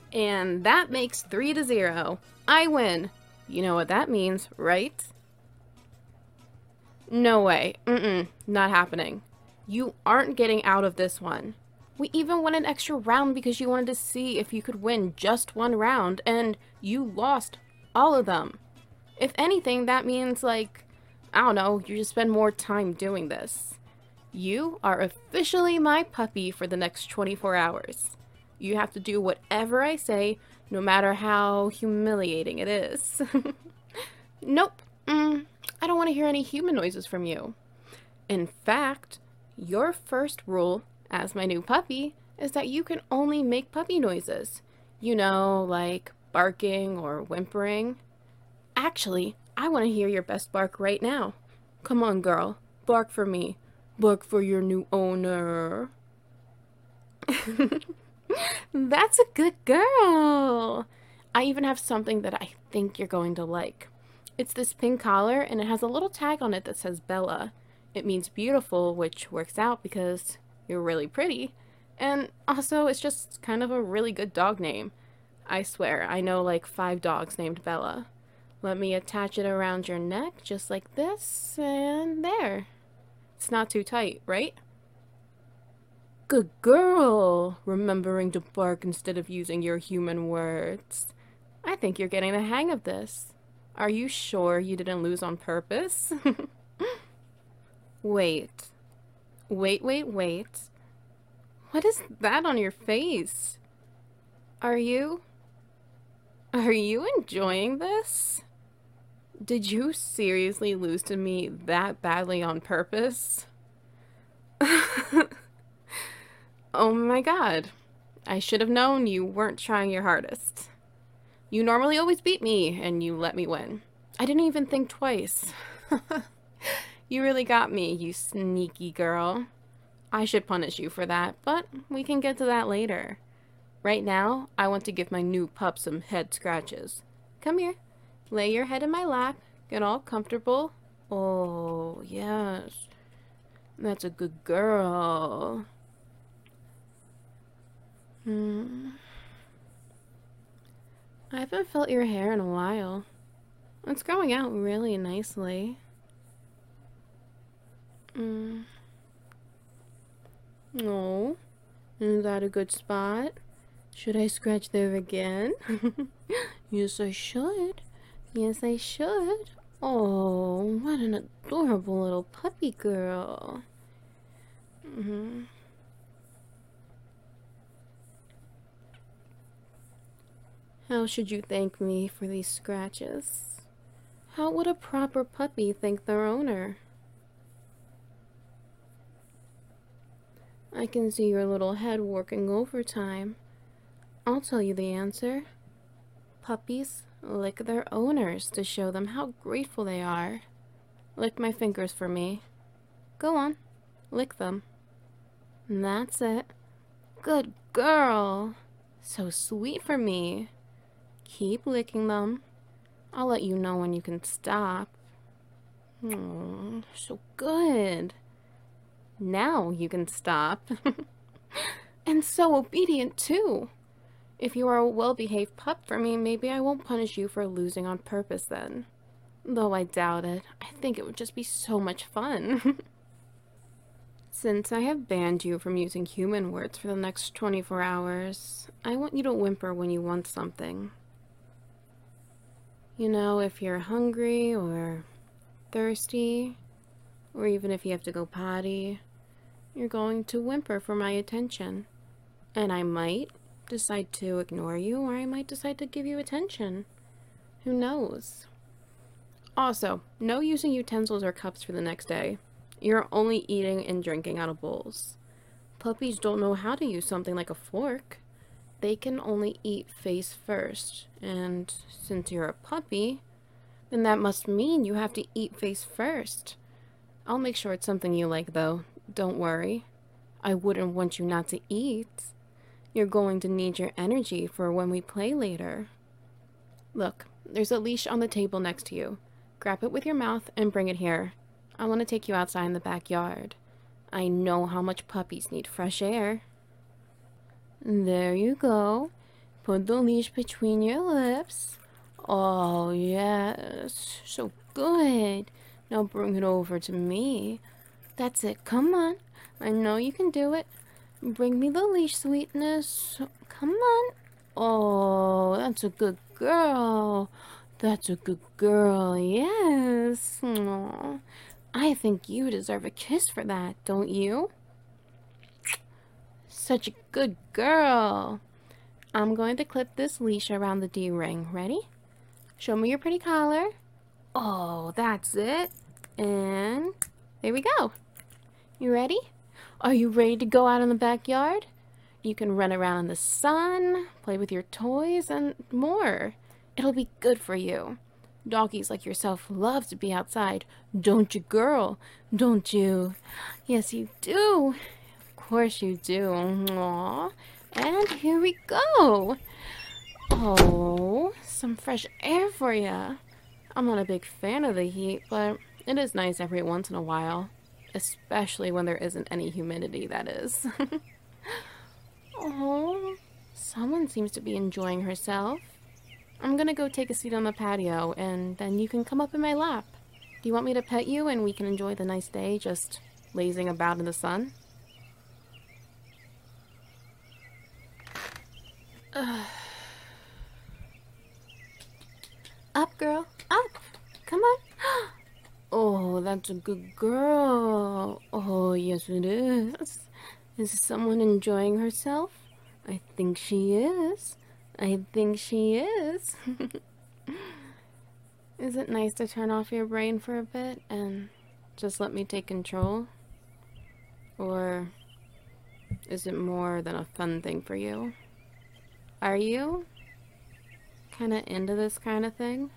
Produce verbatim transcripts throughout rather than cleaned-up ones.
And that makes three to zero. I win. You know what that means, right? No way. Mm-mm. Not happening. You aren't getting out of this one. We even went an extra round because you wanted to see if you could win just one round, and you lost all of them. If anything, that means, like, I don't know, you just spend more time doing this. You are officially my puppy for the next twenty-four hours. You have to do whatever I say, no matter how humiliating it is. Nope. Mm, I don't want to hear any human noises from you. In fact, your first rule as my new puppy is that you can only make puppy noises. You know, like barking or whimpering. Actually, I want to hear your best bark right now. Come on, girl. Bark for me. Bark for your new owner. That's a good girl. I even have something that I think you're going to like. It's this pink collar, and it has a little tag on it that says Bella. It means beautiful, which works out because you're really pretty. And also, it's just kind of a really good dog name. I swear, I know like five dogs named Bella. Let me attach it around your neck, just like this, and there. It's not too tight, right? Good girl, remembering to bark instead of using your human words. I think you're getting the hang of this. Are you sure you didn't lose on purpose? Wait. Wait, wait, wait. What is that on your face? Are you... Are you enjoying this? Did you seriously lose to me that badly on purpose? Oh my god. I should have known you weren't trying your hardest. You normally always beat me, and you let me win. I didn't even think twice. You really got me, you sneaky girl. I should punish you for that, but we can get to that later. Right now, I want to give my new pup some head scratches. Come here. Lay your head in my lap. Get all comfortable. Oh, yes. That's a good girl. Hmm. I haven't felt your hair in a while. It's growing out really nicely. Hmm. Oh, is that a good spot? Should I scratch there again? Yes, I should. Yes, I should. Oh, what an adorable little puppy girl. Mm-hmm. How should you thank me for these scratches? How would a proper puppy thank their owner? I can see your little head working overtime. I'll tell you the answer. Puppies lick their owners to show them how grateful they are. Lick my fingers for me. Go on, lick them. That's it. Good girl. So sweet for me. Keep licking them. I'll let you know when you can stop. Oh, so good. Now you can stop. And so obedient, too. If you are a well-behaved pup for me, maybe I won't punish you for losing on purpose then. Though I doubt it. I think it would just be so much fun. Since I have banned you from using human words for the next twenty-four hours, I want you to whimper when you want something. You know, if you're hungry or thirsty, or even if you have to go potty, you're going to whimper for my attention. And I might decide to ignore you, or I might decide to give you attention. Who knows? Also, no using utensils or cups for the next day. You're only eating and drinking out of bowls. Puppies don't know how to use something like a fork. They can only eat face first, and since you're a puppy, then that must mean you have to eat face first. I'll make sure it's something you like, though. Don't worry. I wouldn't want you not to eat. You're going to need your energy for when we play later. Look, there's a leash on the table next to you. Grab it with your mouth and bring it here. I want to take you outside in the backyard. I know how much puppies need fresh air. There you go. Put the leash between your lips. Oh, yes. So good. Now bring it over to me. That's it. Come on. I know you can do it. Bring me the leash, sweetness. Come on. Oh, that's a good girl. That's a good girl. Yes. Aww. I think you deserve a kiss for that, don't you? Such a good girl. I'm going to clip this leash around the D-ring. Ready? Show me your pretty collar. Oh, that's it. And there we go. You ready? Are you ready to go out in the backyard? You can run around in the sun, play with your toys, and more. It'll be good for you. Doggies like yourself love to be outside. Don't you, girl? Don't you? Yes, you do. Of course you do. Aww. And here we go. Oh, some fresh air for ya. I'm not a big fan of the heat, but it is nice every once in a while. Especially when there isn't any humidity, that is. Oh, someone seems to be enjoying herself. I'm gonna go take a seat on the patio, and then you can come up in my lap. Do you want me to pet you and we can enjoy the nice day just lazing about in the sun? Uh. Up, girl. Up. Come on. Oh, that's a good girl. Oh, yes it is. Is someone enjoying herself? I think she is. I think she is. Is it nice to turn off your brain for a bit and just let me take control? Or is it more than a fun thing for you? Are you kind of into this kind of thing?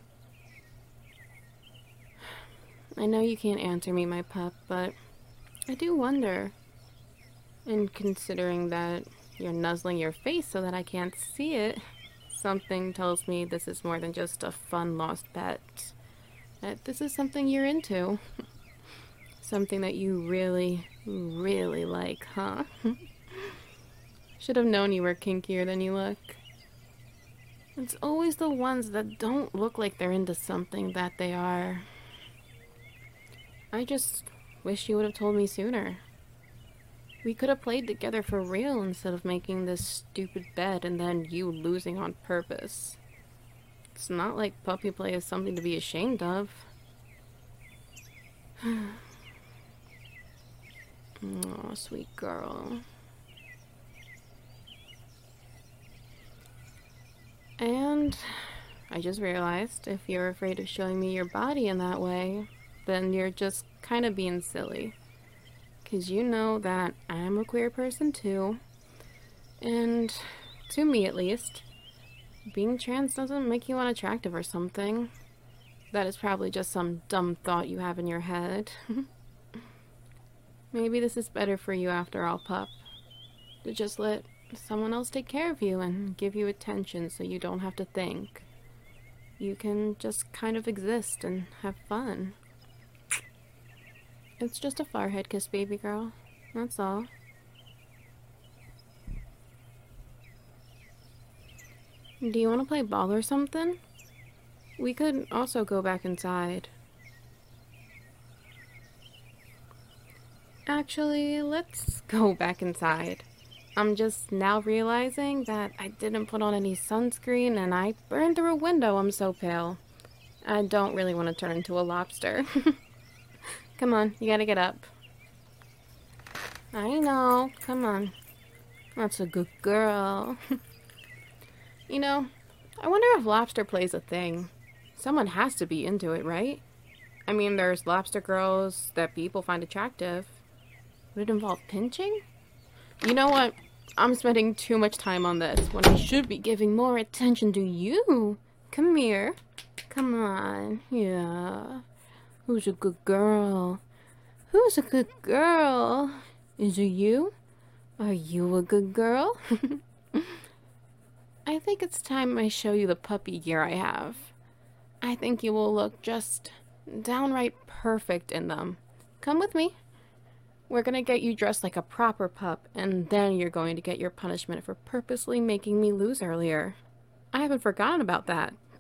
I know you can't answer me, my pup, but I do wonder. And considering that you're nuzzling your face so that I can't see it, something tells me this is more than just a fun lost pet. That this is something you're into. Something that you really, really like, huh? Should have known you were kinkier than you look. It's always the ones that don't look like they're into something that they are. I just wish you would have told me sooner. We could have played together for real instead of making this stupid bed and then you losing on purpose. It's not like puppy play is something to be ashamed of. Oh, sweet girl. And I just realized if you're afraid of showing me your body in that way, then you're just kind of being silly. Because you know that I'm a queer person too. And to me at least, being trans doesn't make you unattractive or something. That is probably just some dumb thought you have in your head. Maybe this is better for you after all, pup. To just let someone else take care of you and give you attention so you don't have to think. You can just kind of exist and have fun. It's just a forehead kiss, baby girl. That's all. Do you want to play ball or something? We could also go back inside. Actually, let's go back inside. I'm just now realizing that I didn't put on any sunscreen and I burned through a window. I'm so pale. I don't really want to turn into a lobster. Come on, you gotta get up. I know, come on. That's a good girl. You know, I wonder if lobster play's a thing. Someone has to be into it, right? I mean, there's lobster girls that people find attractive. Would it involve pinching? You know what? I'm spending too much time on this when I should be giving more attention to you. Come here. Come on. Yeah. Who's a good girl? Who's a good girl? Is it you? Are you a good girl? I think it's time I show you the puppy gear I have. I think you will look just downright perfect in them. Come with me. We're gonna get you dressed like a proper pup, and then you're going to get your punishment for purposely making me lose earlier. I haven't forgotten about that.